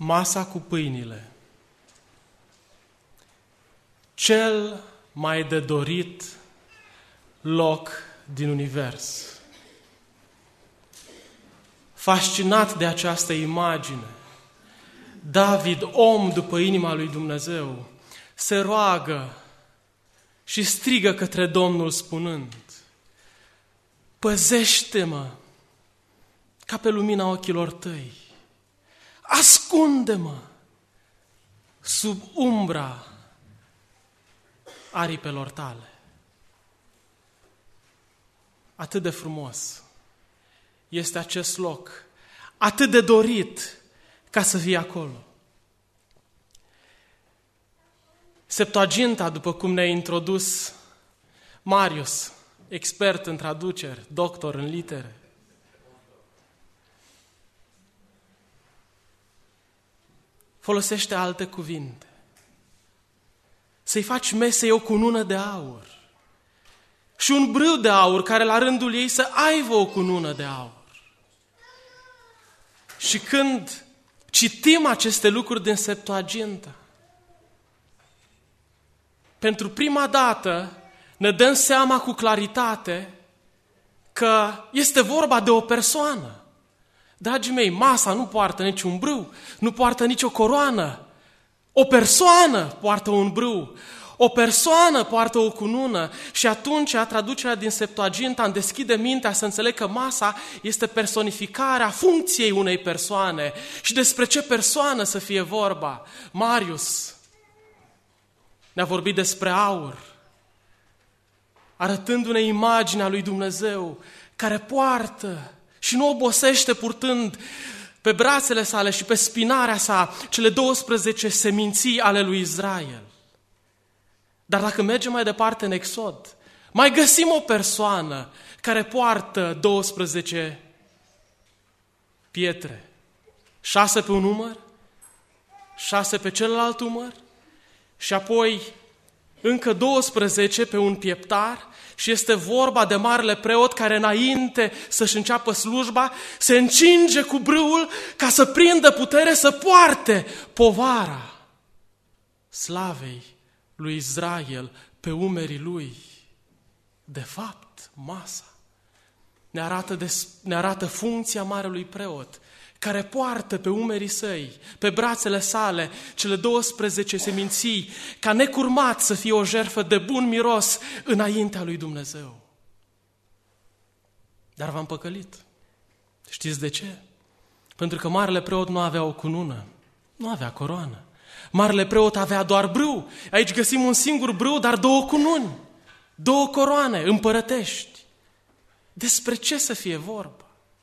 Masa cu pâinile. Cel mai de dorit loc din univers. Fascinat de această imagine, David, om după inima lui Dumnezeu, se roagă și strigă către Domnul spunând: păzește-mă ca pe lumina ochilor tăi, ascunde-mă sub umbra aripelor tale. Atât de frumos este acest loc, atât de dorit ca să fie acolo. Septuaginta, după cum ne-a introdus Marius, expert în traduceri, doctor în litere, folosește alte cuvinte. Să-i faci mesei o cunună de aur și un brâu de aur care la rândul ei să aibă o cunună de aur. Și când citim aceste lucruri din Septuaginta, pentru prima dată ne dăm seama cu claritate că este vorba de o persoană. Dragii mei, masa nu poartă niciun brâu, nu poartă nicio coroană. O persoană poartă un brâu, o persoană poartă o cunună și atunci traducerea din Septuaginta îmi deschide mintea să înțeleg că masa este personificarea funcției unei persoane. Și despre ce persoană să fie vorba? Marius ne-a vorbit despre aur, arătându-ne imaginea lui Dumnezeu care poartă și nu obosește purtând pe brațele sale și pe spinarea sa cele 12 seminții ale lui Israel. Dar dacă mergem mai departe în Exod, mai găsim o persoană care poartă 12 pietre. 6 pe un umăr, 6 pe celălalt umăr și apoi încă 12 pe un pieptar. Și este vorba de marele preot care înainte să-și înceapă slujba se încinge cu brâul ca să prindă putere să poarte povara slavei lui Israel pe umerii lui. De fapt, masa ne arată funcția marelui preot care poartă pe umerii săi, pe brațele sale, cele 12 seminții, ca necurmat să fie o jertfă de bun miros înaintea lui Dumnezeu. Dar v-am păcălit. Știți de ce? Pentru că marele preot nu avea o cunună, nu avea coroană. Marele preot avea doar brâu. Aici găsim un singur brâu, dar 2 cununi, 2 coroane împărătești. Despre ce să fie vorba?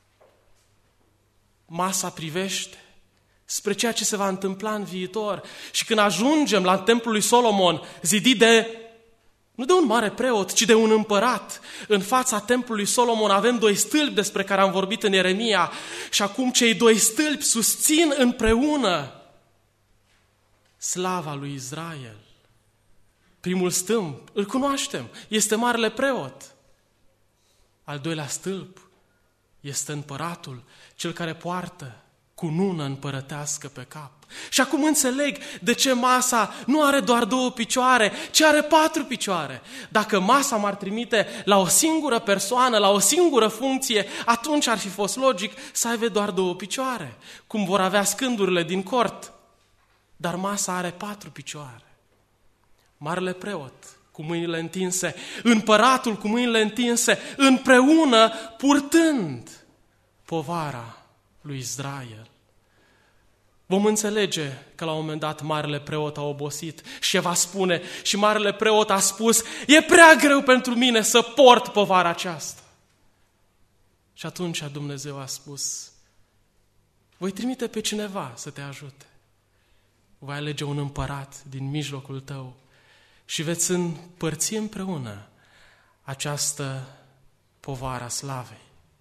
Masa privește spre ceea ce se va întâmpla în viitor. Și când ajungem la templul lui Solomon, zidit nu de un mare preot, ci de un împărat, în fața templului Solomon avem 2 stâlpi despre care am vorbit în Ieremia și acum cei 2 stâlpi susțin împreună slava lui Israel. Primul stâlp, îl cunoaștem, este marele preot. Al 2-lea stâlp este împăratul, cel care poartă cunună împărătească pe cap. Și acum înțeleg de ce masa nu are doar 2 picioare, ci are 4 picioare. Dacă masa m-ar trimite la o singură persoană, la o singură funcție, atunci ar fi fost logic să aibă doar 2 picioare, cum vor avea scândurile din cort. Dar masa are 4 picioare. Marele preot cu mâinile întinse, împăratul cu mâinile întinse, împreună purtând povara lui Israel. Vom înțelege că la un moment dat marele preot a obosit și va spune, și marele preot a spus: e prea greu pentru mine să port povara aceasta. Și atunci Dumnezeu a spus: voi trimite pe cineva să te ajute. Voi alege un împărat din mijlocul tău și veți împărți împreună această povară a slavei.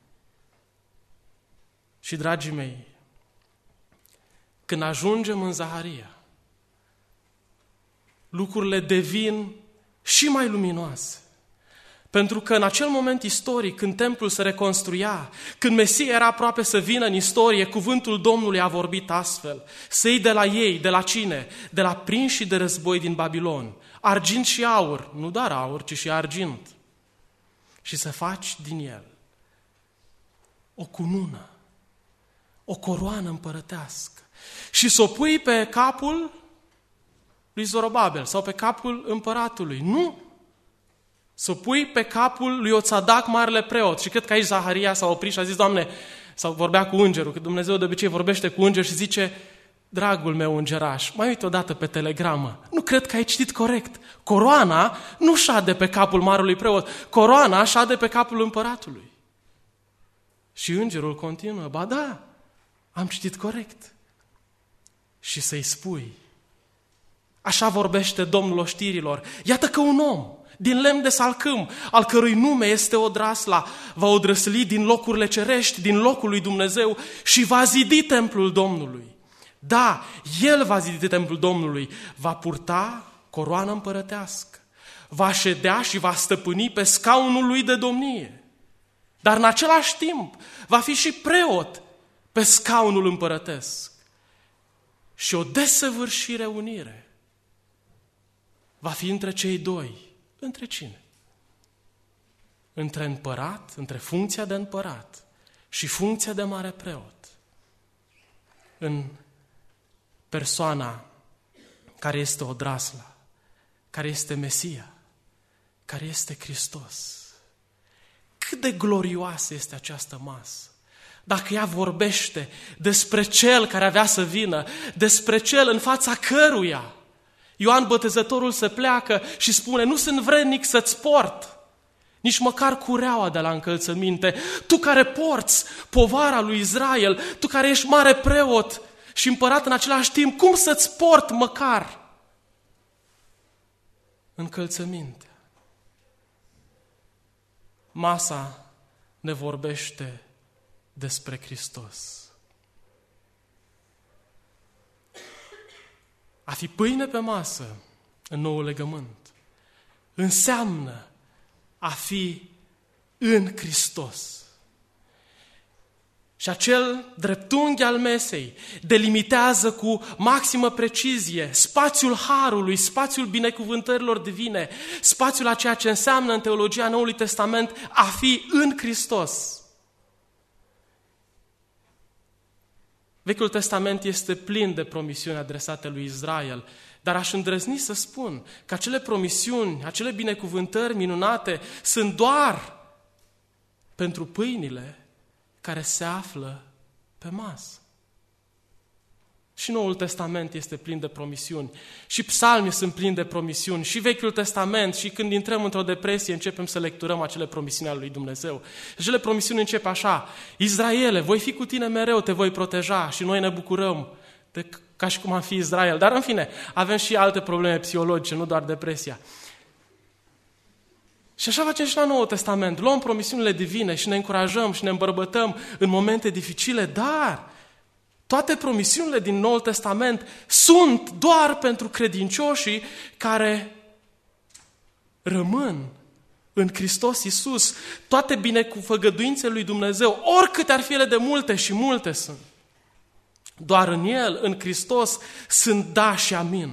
Și, dragii mei, când ajungem în Zaharia, lucrurile devin și mai luminoase. Pentru că în acel moment istoric, când templul se reconstruia, când Mesia era aproape să vină în istorie, cuvântul Domnului a vorbit astfel: să iei de la ei, de la cine? De la prinșii de război din Babilon, argint și aur, nu doar aur, ci și argint, și să faci din el o cunună, o coroană împărătească, și să o pui pe capul lui Zorobabel sau pe capul împăratului. Nu! Să o pui pe capul lui Ioțadac, marele preot. Și cred că aici Zaharia s-a oprit și a zis: Doamne, sau vorbea cu îngerul, că Dumnezeu de obicei vorbește cu înger și zice: dragul meu îngeraș, mai uite odată pe telegramă. Nu cred că ai citit corect. Coroana nu șade pe capul marelui preot, coroana șade pe capul împăratului. Și îngerul continuă: ba da, am citit corect. Și să-i spui: așa vorbește Domnul oștirilor, iată că un om din lemn de salcâm, al cărui nume este Odrasla, va odrăsli din locurile cerești, din locul lui Dumnezeu, și va zidi templul Domnului. Da, el va zidi templul Domnului, va purta coroană împărătească, va ședea și va stăpâni pe scaunul lui de domnie, dar în același timp va fi și preot pe scaunul împărătesc. Și o desăvârșire, unire va fi între cei doi. Între cine? Între împărat, între funcția de împărat și funcția de mare preot. În persoana care este Odrasla, care este Mesia, care este Hristos. Cât de glorioasă este această masă! Dacă ea vorbește despre Cel care avea să vină, despre Cel în fața căruia Ioan Botezătorul se pleacă și spune: nu sunt vrednic să-ți port nici măcar cureaua de la încălțăminte. Tu care porți povara lui Israel, tu care ești mare preot și împărat în același timp, cum să-ți port măcar încălțăminte? Masa ne vorbește despre Hristos. A fi pâine pe masă în noul legământ înseamnă a fi în Hristos. Și acel dreptunghi al mesei delimitează cu maximă precizie spațiul harului, spațiul binecuvântărilor divine, spațiul a ceea ce înseamnă în teologia Noului Testament a fi în Hristos. Vechiul Testament este plin de promisiuni adresate lui Israel, dar aș îndrăzni să spun că acele promisiuni, acele binecuvântări minunate sunt doar pentru pâinile care se află pe masă. Și Noul Testament este plin de promisiuni, și psalmii sunt plini de promisiuni, și Vechiul Testament, și când intrăm într-o depresie începem să lecturăm acele promisiuni ale lui Dumnezeu. Acele promisiuni încep așa: Israele, voi fi cu tine mereu, te voi proteja, și noi ne bucurăm ca și cum am fi Israel. Dar în fine, avem și alte probleme psihologice, nu doar depresia. Și așa facem și la Noul Testament. Luăm promisiunile divine și ne încurajăm și ne îmbărbătăm în momente dificile, dar toate promisiunile din Noul Testament sunt doar pentru credincioșii care rămân în Hristos Iisus. Toate binecuvăgăduințele lui Dumnezeu, oricât ar fi ele de multe, și multe sunt, doar în El, în Hristos, sunt da și amin.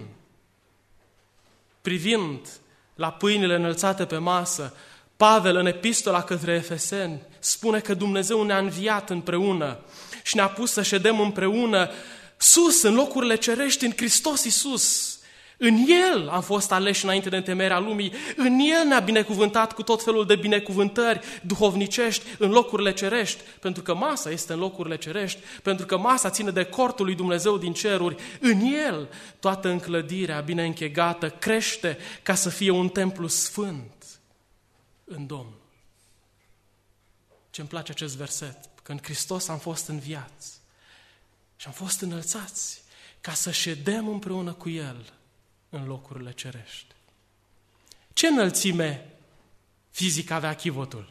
Privind la pâinile înălțate pe masă, Pavel, în epistola către Efeseni, spune că Dumnezeu ne-a înviat împreună și ne-a pus să ședem împreună sus, în locurile cerești, în Hristos Iisus. În El am fost aleși înainte de întemeierea lumii, în El ne-a binecuvântat cu tot felul de binecuvântări duhovnicești în locurile cerești, pentru că masa este în locurile cerești, pentru că masa ține de cortul lui Dumnezeu din ceruri. În El toată înclădirea bine închegată crește ca să fie un templu sfânt în Domnul. Ce-mi place acest verset, că în Hristos am fost înviați și am fost înălțați ca să ședem împreună cu El în locurile cerești. Ce înălțime fizică avea chivotul?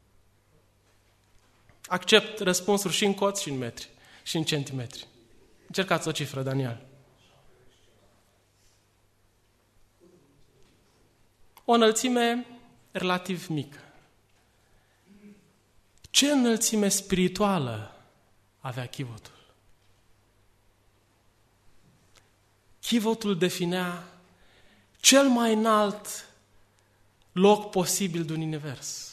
Accept răspunsuri și în coți, și în metri, și în centimetri. Încercați o cifră, Daniel. O înălțime relativ mică. Ce înălțime spirituală avea chivotul? Chivotul definea cel mai înalt loc posibil din univers.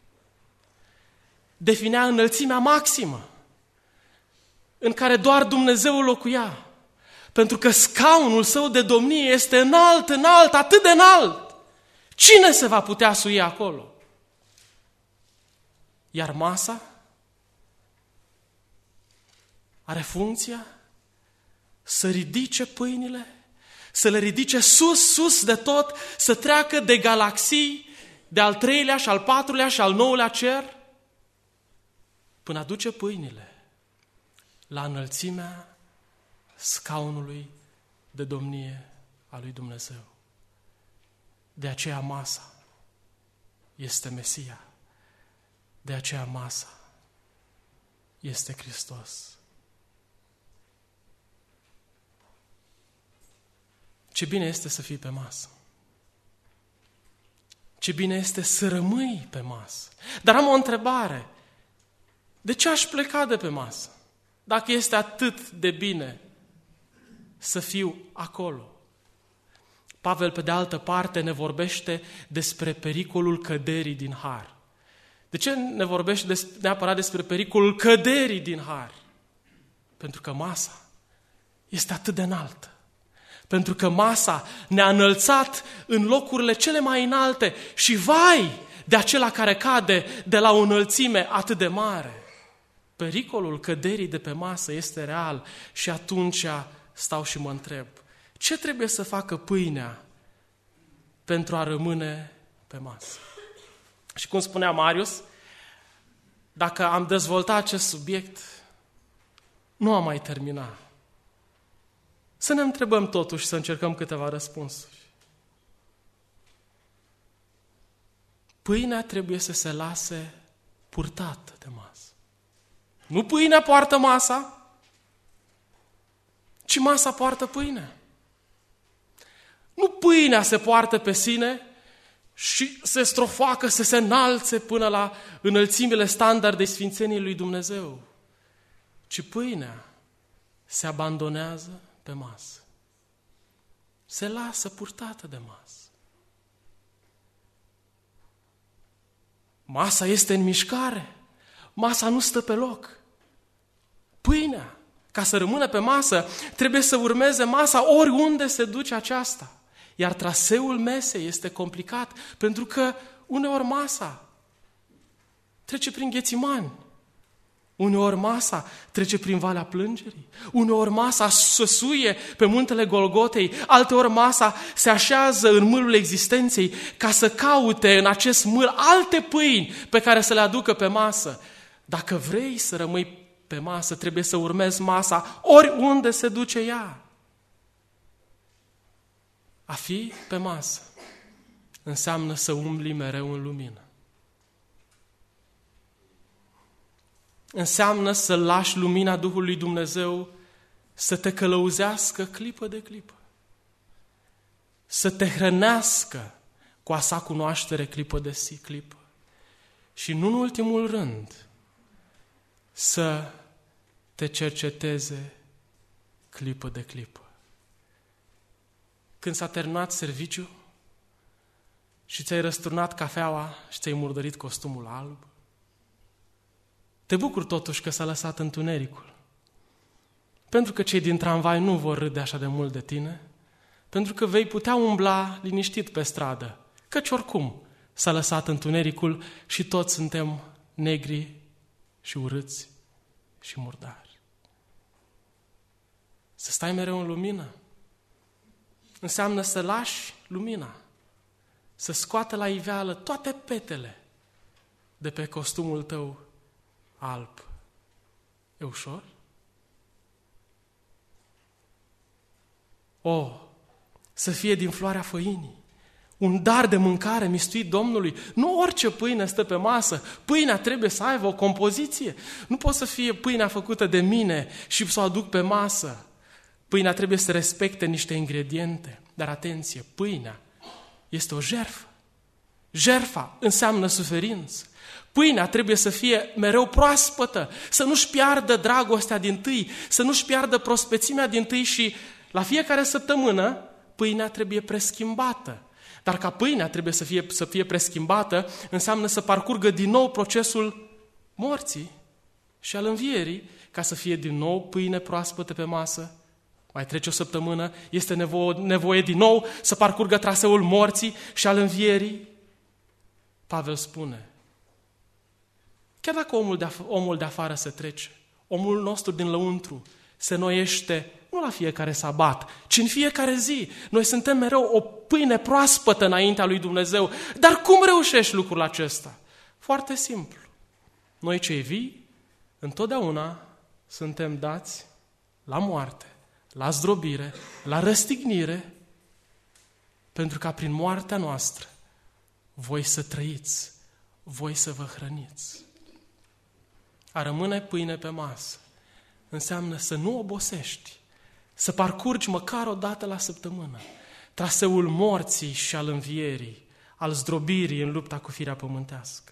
Definea înălțimea maximă în care doar Dumnezeu locuia. Pentru că scaunul său de domnie este înalt, înalt, atât de înalt. Cine se va putea sui acolo? Iar masa are funcția să ridice pâinile, să le ridice sus, sus de tot, să treacă de galaxii, de al 3-lea și al 4-lea și al 9-lea cer, până aduce pâinile la înălțimea scaunului de domnie a lui Dumnezeu. De aceea masa este Mesia. De aceea masa este Hristos. Ce bine este să fii pe masă. Ce bine este să rămâi pe masă. Dar am o întrebare. De ce aș pleca de pe masă? Dacă este atât de bine să fiu acolo. Pavel, pe de altă parte, ne vorbește despre pericolul căderii din har. De ce ne vorbește neapărat despre pericolul căderii din har? Pentru că masa este atât de înaltă. Pentru că masa ne-a înălțat în locurile cele mai înalte și vai de acela care cade de la o înălțime atât de mare. Pericolul căderii de pe masă este real și atunci stau și mă întreb, ce trebuie să facă pâinea pentru a rămâne pe masă? Și cum spunea Marius, dacă am dezvoltat acest subiect, nu am mai terminat. Să ne întrebăm totuși, să încercăm câteva răspunsuri. Pâinea trebuie să se lase purtată de masă. Nu pâinea poartă masa, ci masa poartă pâinea. Nu pâinea se poartă pe sine și se strofoacă, să se înalțe până la înălțimile standarde sfințeniei lui Dumnezeu, ci pâinea se abandonează pe masă. Se lasă purtată de masă. Masa este în mișcare. Masa nu stă pe loc. Pâinea, ca să rămână pe masă, trebuie să urmeze masa oriunde se duce aceasta. Iar traseul mesei este complicat, pentru că uneori masa trece prin Ghețimani, uneori masa trece prin Valea Plângerii, uneori masa se suie pe muntele Golgotei, alteori masa se așează în mâlul existenței ca să caute în acest mâl alte pâini pe care să le aducă pe masă. Dacă vrei să rămâi pe masă, trebuie să urmezi masa oriunde se duce ea. A fi pe masă înseamnă să umbli mereu în lumină. Înseamnă să lași lumina Duhului Dumnezeu să te călăuzească clipă de clipă. Să te hrănească cu a sa cunoaștere clipă de clipă. Și nu în ultimul rând, să te cerceteze clipă de clipă. Când s-a terminat serviciul și ți-ai răsturnat cafeaua și ți-ai murdărit costumul alb, te bucur totuși că s-a lăsat întunericul. Pentru că cei din tramvai nu vor râde așa de mult de tine, pentru că vei putea umbla liniștit pe stradă, căci oricum s-a lăsat întunericul și toți suntem negri și urâți și murdari. Să stai mereu în lumină înseamnă să lași lumina, să scoată la iveală toate petele de pe costumul tău alb. E ușor? Să fie din floarea făinii, un dar de mâncare mistuit Domnului. Nu orice pâine stă pe masă. Pâinea trebuie să aibă o compoziție. Nu poate să fie pâinea făcută de mine și să o aduc pe masă. Pâinea trebuie să respecte niște ingrediente. Dar atenție, pâinea este o jertfă. Jertfa înseamnă suferință. Pâinea trebuie să fie mereu proaspătă, să nu-și piardă dragostea dintâi, să nu-și piardă prospețimea dintâi și la fiecare săptămână pâinea trebuie preschimbată. Dar ca pâinea trebuie să fie preschimbată, înseamnă să parcurgă din nou procesul morții și al învierii, ca să fie din nou pâine proaspătă pe masă. Mai trece o săptămână, este nevoie din nou să parcurgă traseul morții și al învierii. Pavel spune, chiar dacă omul de afară se trece, omul nostru din lăuntru se noiește nu la fiecare sabat, ci în fiecare zi. Noi suntem mereu o pâine proaspătă înaintea lui Dumnezeu. Dar cum reușești lucrul acesta? Foarte simplu. Noi cei vii, întotdeauna suntem dați la moarte, la zdrobire, la răstignire, pentru ca prin moartea noastră voi să trăiți, voi să vă hrăniți. A rămâne pâine pe masă înseamnă să nu obosești, să parcurgi măcar o dată la săptămână traseul morții și al învierii, al zdrobirii în lupta cu firea pământească.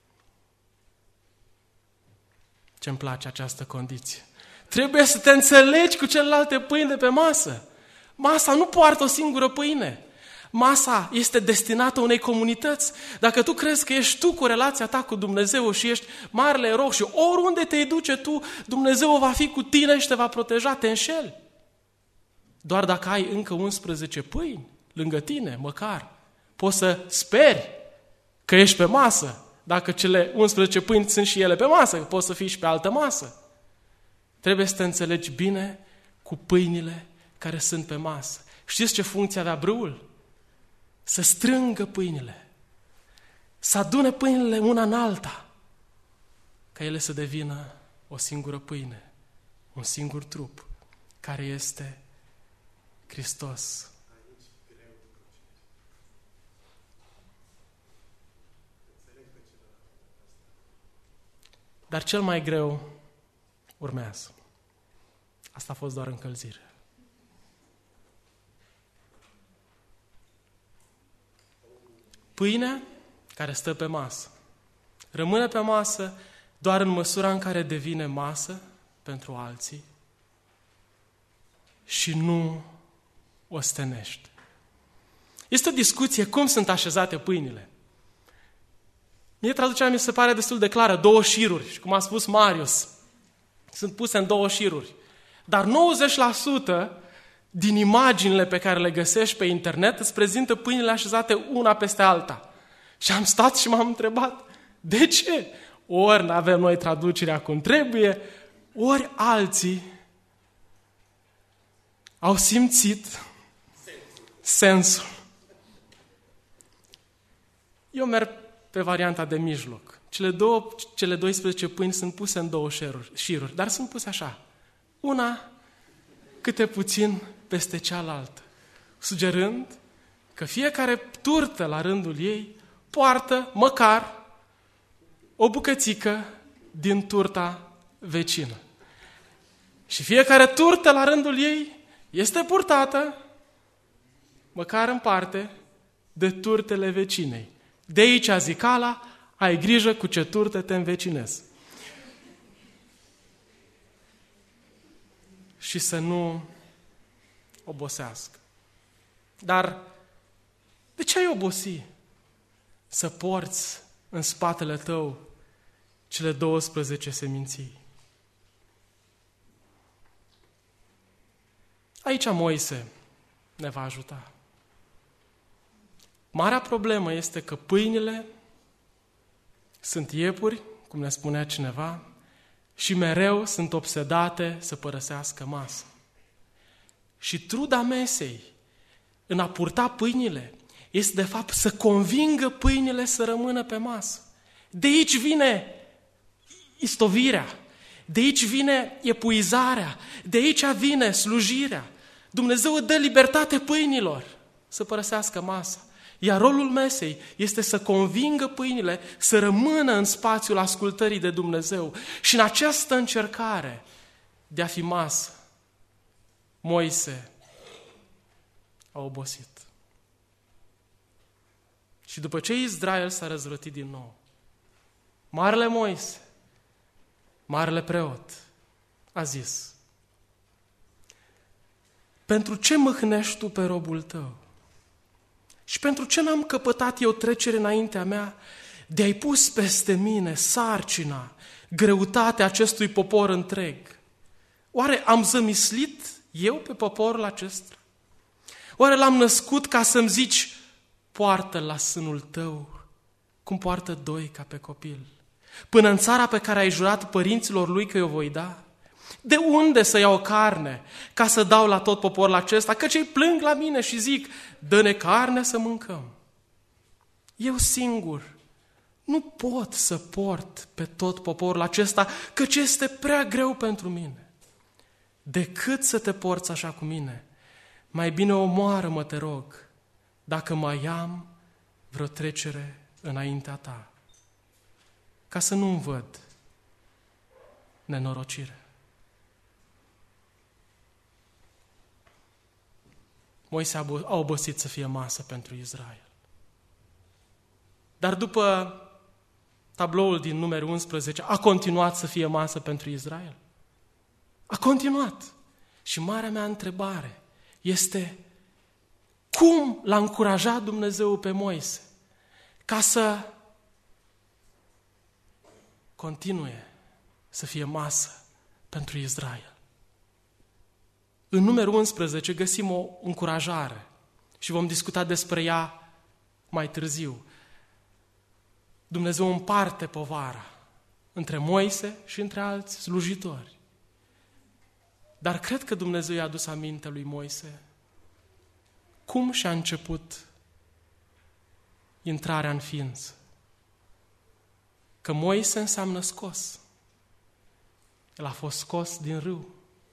Ce-mi place această condiție. Trebuie să te înțelegi cu celelalte pâini de pe masă. Masa nu poartă o singură pâine. Masa este destinată unei comunități. Dacă tu crezi că ești tu cu relația ta cu Dumnezeu și ești marele erou și oriunde te duce tu, Dumnezeu va fi cu tine și te va proteja, te înșeli. Doar dacă ai încă 11 pâini lângă tine, măcar, poți să speri că ești pe masă. Dacă cele 11 pâini sunt și ele pe masă, că poți să fii și pe altă masă. Trebuie să te înțelegi bine cu pâinile care sunt pe masă. Știți ce funcție avea brâul? Să strângă pâinile, să adune pâinile una în alta, ca ele să devină o singură pâine, un singur trup, care este Hristos. Dar cel mai greu urmează. Asta a fost doar încălzire. Pâinea care stă pe masă rămâne pe masă doar în măsura în care devine masă pentru alții și nu ostenește. Este o discuție cum sunt așezate pâinile. Mie traducerea mi se pare destul de clară, 2 șiruri, și cum a spus Marius, sunt puse în 2 șiruri. Dar 90% din imaginile pe care le găsești pe internet îți prezintă pâinile așezate una peste alta. Și am stat și m-am întrebat, de ce? Ori n-avem noi traducerea cum trebuie, ori alții au simțit sensul. Eu merg pe varianta de mijloc. Cele 12 pâini sunt puse în 2 șiruri, dar sunt puse așa. Una câte puțin peste cealaltă, sugerând că fiecare turtă la rândul ei poartă măcar o bucățică din turta vecină. Și fiecare turtă la rândul ei este purtată, măcar în parte, de turtele vecinei. De aici zicala, ai grijă cu ce turte te învecinezi. Și să nu obosească. Dar de ce ai obosi să porți în spatele tău cele 12 seminții? Aici Moise ne va ajuta. Marea problemă este că pâinile sunt iepuri, cum ne spunea cineva, și mereu sunt obsedate să părăsească masa. Și truda mesei în a purta pâinile este de fapt să convingă pâinile să rămână pe masă. De aici vine istovirea, de aici vine epuizarea, de aici vine slujirea. Dumnezeu dă libertate pâinilor să părăsească masa. Iar rolul mesei este să convingă pâinile să rămână în spațiul ascultării de Dumnezeu. Și în această încercare de a fi masă, Moise a obosit. Și după ce Israel s-a răzvrătit din nou, marele Moise, marele preot, a zis: pentru ce mâhnești tu pe robul tău? Și pentru ce n-am căpătat eu trecere înaintea mea de a-i pus peste mine sarcina, greutatea acestui popor întreg? Oare am zămislit eu pe poporul acesta? Oare l-am născut ca să-mi zici: poartă-l la sânul tău, cum poartă doi ca pe copil, până în țara pe care ai jurat părinților lui că o voi da? De unde să iau carne ca să dau la tot poporul acesta? Căci ei plâng la mine și zic: dă-ne carne să mâncăm. Eu singur nu pot să port pe tot poporul acesta, căci este prea greu pentru mine. Decât să te porți așa cu mine, mai bine omoară-mă, te rog, dacă mai am vreo trecere înaintea ta, ca să nu-mi văd nenorocire. Moise a obosit să fie masă pentru Israel. Dar după tabloul din Numeri 11, a continuat să fie masă pentru Israel. A continuat. Și marea mea întrebare este: cum l-a încurajat Dumnezeu pe Moise ca să continue să fie masă pentru Israel? În Numeri 11 găsim o încurajare și vom discuta despre ea mai târziu. Dumnezeu împarte povara între Moise și între alți slujitori. Dar cred că Dumnezeu i-a adus aminte lui Moise cum și-a început intrarea în ființă. Că Moise înseamnă scos. El a fost scos din râu.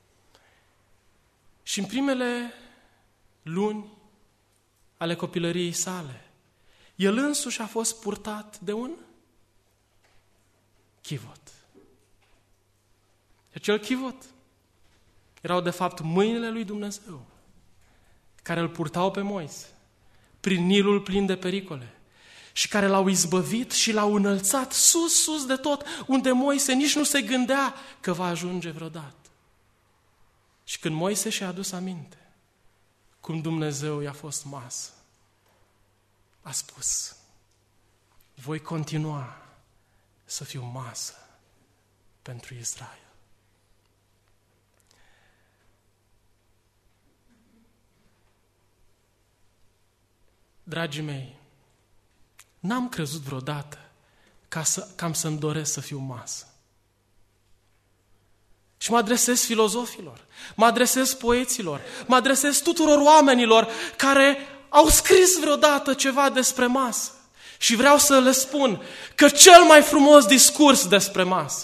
Și în primele luni ale copilăriei sale, el însuși a fost purtat de un chivot. Și acel chivot erau de fapt mâinile lui Dumnezeu, care îl purtau pe Moise prin Nilul plin de pericole și care l-au izbăvit și l-au înălțat sus, sus de tot, unde Moise nici nu se gândea că va ajunge vreodată. Și când Moise și-a adus aminte cum Dumnezeu i-a fost masă, a spus: voi continua să fiu masă pentru Israel. Dragii mei, n-am crezut vreodată cam să-mi doresc să fiu masă. Și mă adresez filozofilor, mă adresez poeților, mă adresez tuturor oamenilor care au scris vreodată ceva despre masă. Și vreau să le spun că cel mai frumos discurs despre masă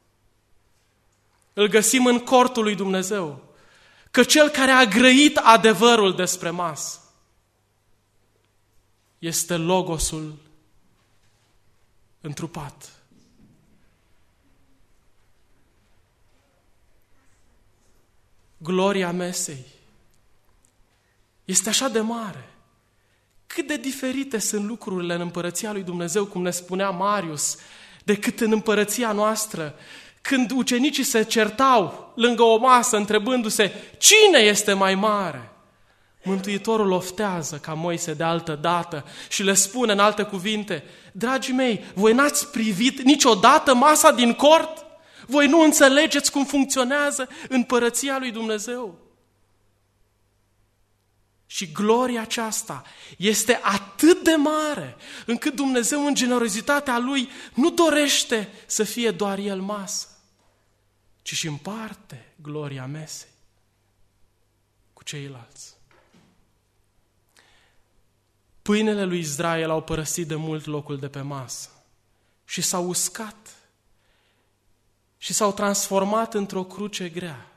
îl găsim în cortul lui Dumnezeu. Că cel care a grăit adevărul despre masă este Logosul întrupat. Gloria mesei este așa de mare. Cât de diferite sunt lucrurile în împărăția lui Dumnezeu, cum ne spunea Marius, decât în împărăția noastră, când ucenicii se certau lângă o masă, întrebându-se cine este mai mare. Mântuitorul oftează ca Moise de altă dată și le spune în alte cuvinte: dragii mei, voi n-ați privit niciodată masa din cort? Voi nu înțelegeți cum funcționează împărăția lui Dumnezeu? Și gloria aceasta este atât de mare, încât Dumnezeu în generozitatea Lui nu dorește să fie doar El masă, ci și împarte gloria mesei cu ceilalți. Pâinele lui Israel au părăsit de mult locul de pe masă și s-au uscat și s-au transformat într-o cruce grea.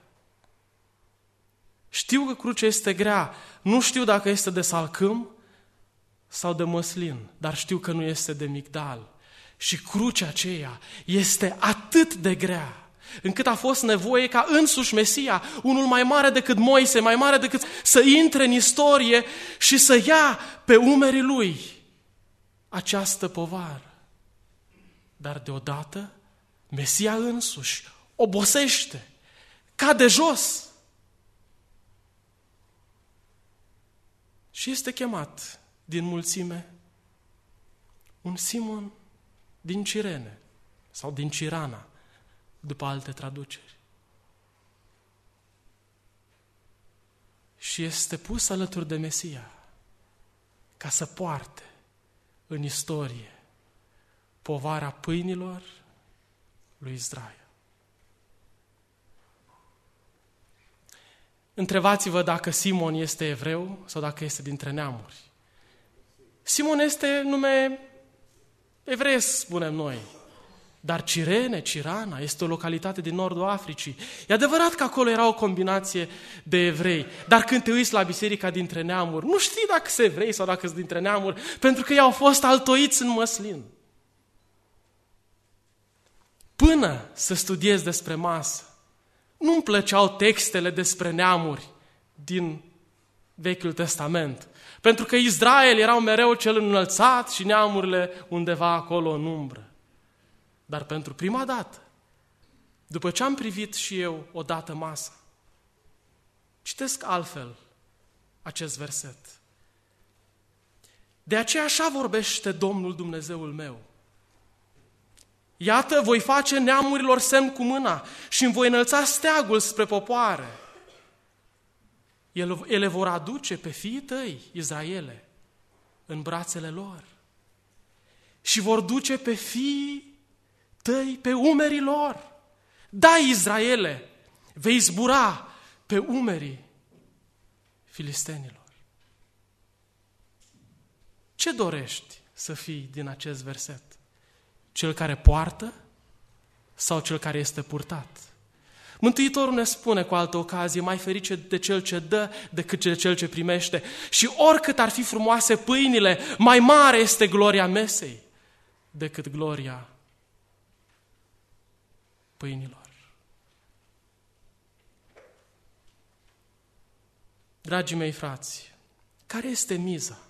Știu că crucea este grea, nu știu dacă este de salcâm sau de măslin, dar știu că nu este de migdal. Și crucea aceea este atât de grea, încât a fost nevoie ca însuși Mesia, unul mai mare decât Moise, mai mare decât să intre în istorie și să ia pe umerii lui această povară. Dar deodată, Mesia însuși obosește, cade jos și este chemat din mulțime un Simon din Cirene sau din Cirana, după alte traduceri. Și este pus alături de Mesia ca să poarte în istorie povara pâinilor lui Israel. Întrebați-vă dacă Simon este evreu sau dacă este dintre neamuri. Simon este nume evreiesc, spunem noi. Dar Cirene, Cirana, este o localitate din nordul Africii. E adevărat că acolo era o combinație de evrei, dar când te uiți la biserica dintre neamuri, nu știi dacă sunt evrei sau dacă sunt dintre neamuri, pentru că ei au fost altoiți în măslin. Până să studiez despre masă, nu-mi plăceau textele despre neamuri din Vechiul Testament, pentru că Israel erau mereu cel înălțat și neamurile undeva acolo în umbră. Dar pentru prima dată, după ce am privit și eu odată masa, citesc altfel acest verset. De aceea așa vorbește Domnul Dumnezeul meu. Iată, voi face neamurilor semn cu mâna și îmi voi înălța steagul spre popoare. Ele vor aduce pe fiii tăi, Israele, în brațele lor și vor duce pe fiii tăi pe umerii lor. Da, Israele, vei zbura pe umerii filistenilor. Ce dorești să fii din acest verset? Cel care poartă sau cel care este purtat? Mântuitorul ne spune cu altă ocazie, mai ferice de cel ce dă decât de cel ce primește. Și oricât ar fi frumoase pâinile, mai mare este gloria mesei decât gloria pâinilor. Dragii mei frați, care este miza?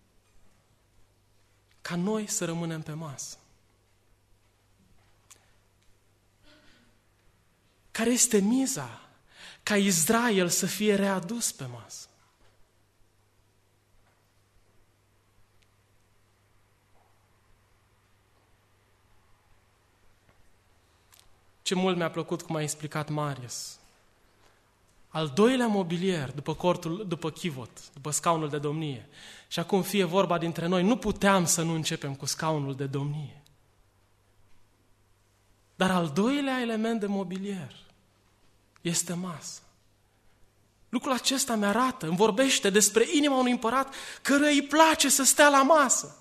Ca noi să rămânem pe masă. Care este miza? Ca Israel să fie readus pe masă. Ce mult mi-a plăcut cum a explicat Marius. Al doilea mobilier, după chivot, după scaunul de domnie. Și acum fie vorba dintre noi, nu puteam să nu începem cu scaunul de domnie. Dar al doilea element de mobilier este masa. Lucrul acesta mi-arată, îmi vorbește despre inima unui împărat căruia îi place să stea la masă.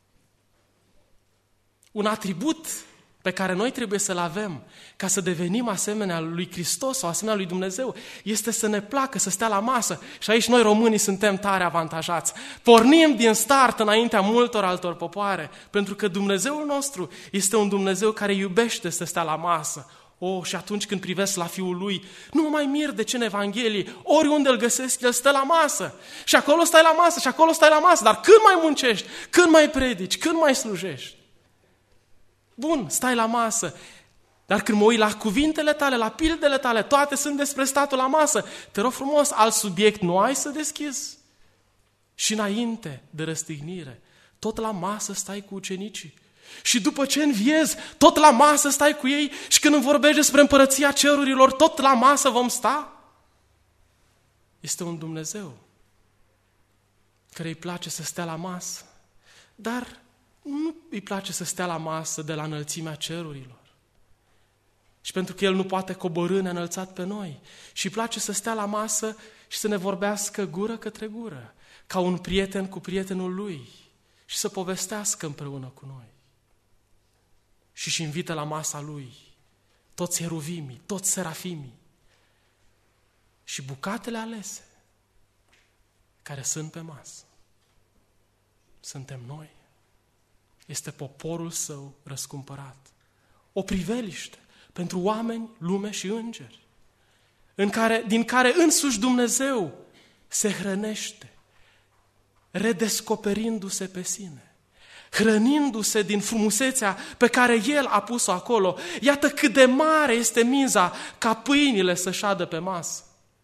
Un atribut pe care noi trebuie să-l avem ca să devenim asemenea lui Hristos sau asemenea lui Dumnezeu este să ne placă să stea la masă. Și aici noi românii suntem tare avantajați. Pornim din start înaintea multor altor popoare, pentru că Dumnezeul nostru este un Dumnezeu care iubește să stea la masă. Și atunci când privesc la Fiul Lui, nu mă mai mir de ce în Evanghelie, oriunde îl găsesc, El stă la masă. Și acolo stai la masă, și acolo stai la masă. Dar când mai muncești, când mai predici, când mai slujești? Bun, stai la masă. Dar când mă uit la cuvintele tale, la pildele tale, toate sunt despre statul la masă. Te rog frumos, alt subiect nu ai să deschizi? Și înainte de răstignire, tot la masă stai cu ucenicii. Și după ce înviezi, tot la masă stai cu ei și când îmi vorbești despre împărăția cerurilor, tot la masă vom sta? Este un Dumnezeu care îi place să stea la masă, dar nu îi place să stea la masă de la înălțimea cerurilor. Și pentru că El nu poate coborî neînălțat pe noi și îi place să stea la masă și să ne vorbească gură către gură, ca un prieten cu prietenul lui și să povestească împreună cu noi. Și își invită la masa Lui toți heruvimii, toți serafimii și bucatele alese care sunt pe masă. Suntem noi. Este poporul Său răscumpărat. O priveliște pentru oameni, lume și îngeri, din care însuși Dumnezeu se hrănește, redescoperindu-se pe sine, hrănindu-se din frumusețea pe care El a pus-o acolo. Iată cât de mare este miza ca pâinile să șadă pe masă.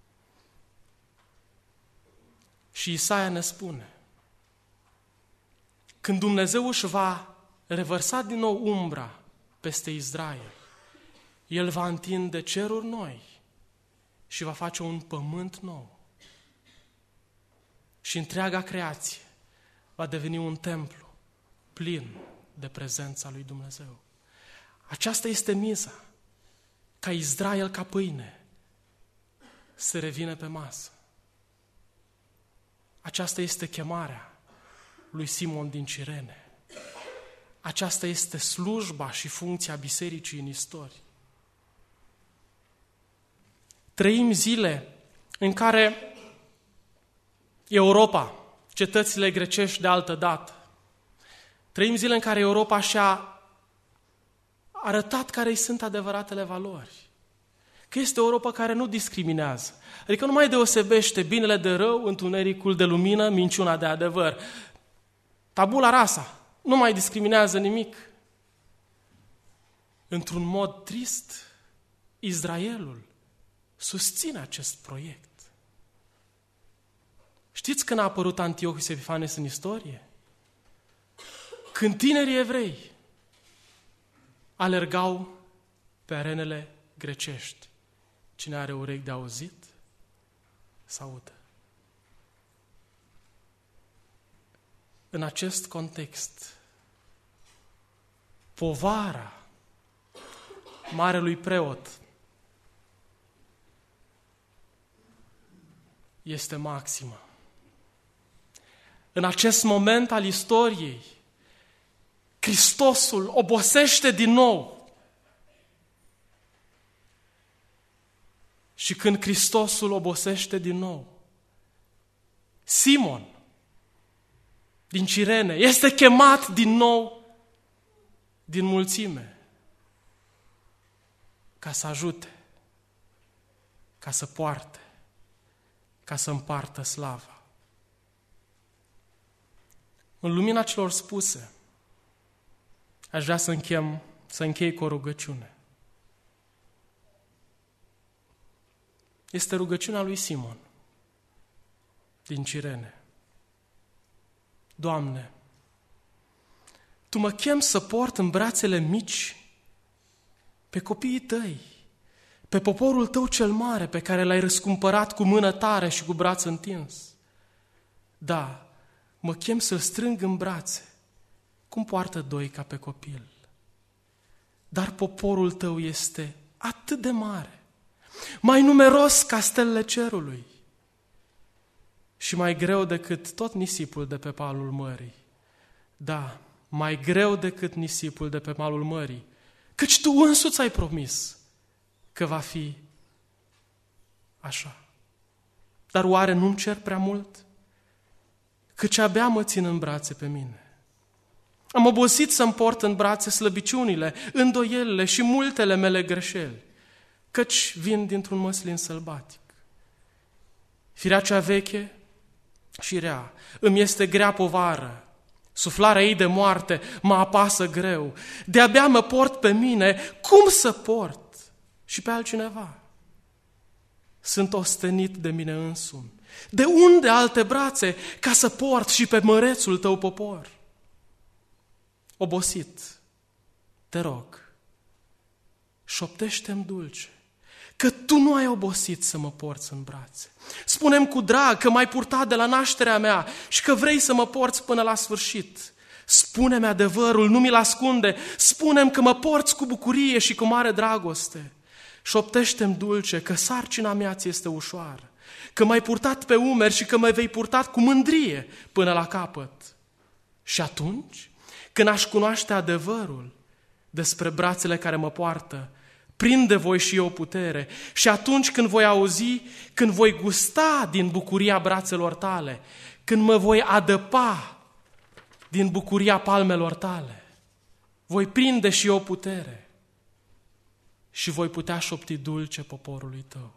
Și Isaia ne spune, când Dumnezeu își va revărsa din nou umbra peste Israel, El va întinde ceruri noi și va face un pământ nou. Și întreaga creație va deveni un templu plin de prezența lui Dumnezeu. Aceasta este miza, ca Israel ca pâine să revină pe masă. Aceasta este chemarea lui Simon din Cirene. Aceasta este slujba și funcția bisericii în istorie. Trăim zile în care Europa, cetățile grecești de altă dată, trăim zile în care Europa și-a arătat care îi sunt adevăratele valori. Că este o Europa care nu discriminează. Adică nu mai deosebește binele de rău, întunericul de lumină, minciuna de adevăr. Tabula rasa nu mai discriminează nimic. Într-un mod trist, Israelul susține acest proiect. Știți când a apărut Antiochus Epifanes în istorie? Când tinerii evrei alergau pe arenele grecești. Cine are urechi de auzit, să audă. În acest context, povara marelui preot este maximă. În acest moment al istoriei, Hristosul obosește din nou. Și când Hristosul obosește din nou, Simon din Cirene este chemat din nou din mulțime ca să ajute, ca să poarte, ca să împartă slava. În lumina celor spuse, aș vrea să închei cu o rugăciune. Este rugăciunea lui Simon din Cirene. Doamne, Tu mă chemi să port în brațele mici pe copiii Tăi, pe poporul Tău cel mare pe care L-ai răscumpărat cu mână tare și cu braț întins. Da, mă chem să-L strâng în brațe, cum poartă doi ca pe copil. Dar poporul Tău este atât de mare, mai numeros ca stelele cerului și mai greu decât tot nisipul de pe malul mării. Da, mai greu decât nisipul de pe malul mării, căci Tu însuți ai promis că va fi așa. Dar oare nu-mi cer prea mult? Căci abia mă țin în brațe pe mine. Am obosit să-mi port în brațe slăbiciunile, îndoielile și multele mele greșeli, căci vin dintr-un măslin sălbatic. Firea cea veche și rea îmi este grea povară, suflarea ei de moarte mă apasă greu, de-abia mă port pe mine, cum să port și pe altcineva? Sunt ostenit de mine însumi. De unde alte brațe ca să port și pe mărețul Tău popor? Obosit, te rog, șoptește-mi dulce, că Tu nu ai obosit să mă porți în brațe. Spune-mi cu drag că m-ai purtat de la nașterea mea și că vrei să mă porți până la sfârșit. Spune-mi adevărul, nu mi-l ascunde. Spune-mi că mă porți cu bucurie și cu mare dragoste. Șoptește-mi dulce că sarcina mea ți este ușoară, că m-ai purtat pe umeri și că mă vei purta cu mândrie până la capăt. Și atunci, când aș cunoaște adevărul despre brațele care mă poartă, prinde voi și eu putere. Și atunci când voi auzi, când voi gusta din bucuria brațelor Tale, când mă voi adăpa din bucuria palmelor Tale, voi prinde și eu putere și voi putea șopti dulce poporului Tău.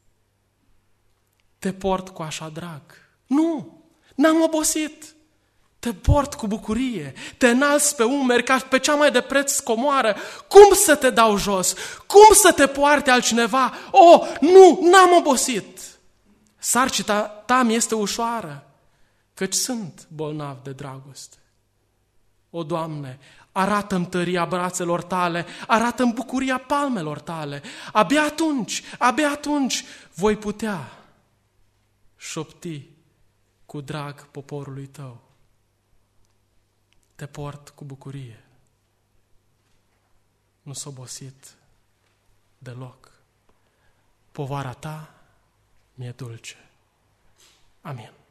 Te port cu așa drag. Nu, n-am obosit. Te port cu bucurie, te înalți pe umeri ca pe cea mai de preț comoară. Cum să te dau jos? Cum să te poarte altcineva? Nu, n-am obosit. Sarcina ta mi este ușoară, căci sunt bolnav de dragoste. O, Doamne, arată-mi tăria brațelor tale, arată-mi bucuria palmelor tale. Abia atunci voi putea șopti cu drag poporului tău. Te port cu bucurie. Nu s-a obosit deloc. Povara ta mi-e dulce. Amin.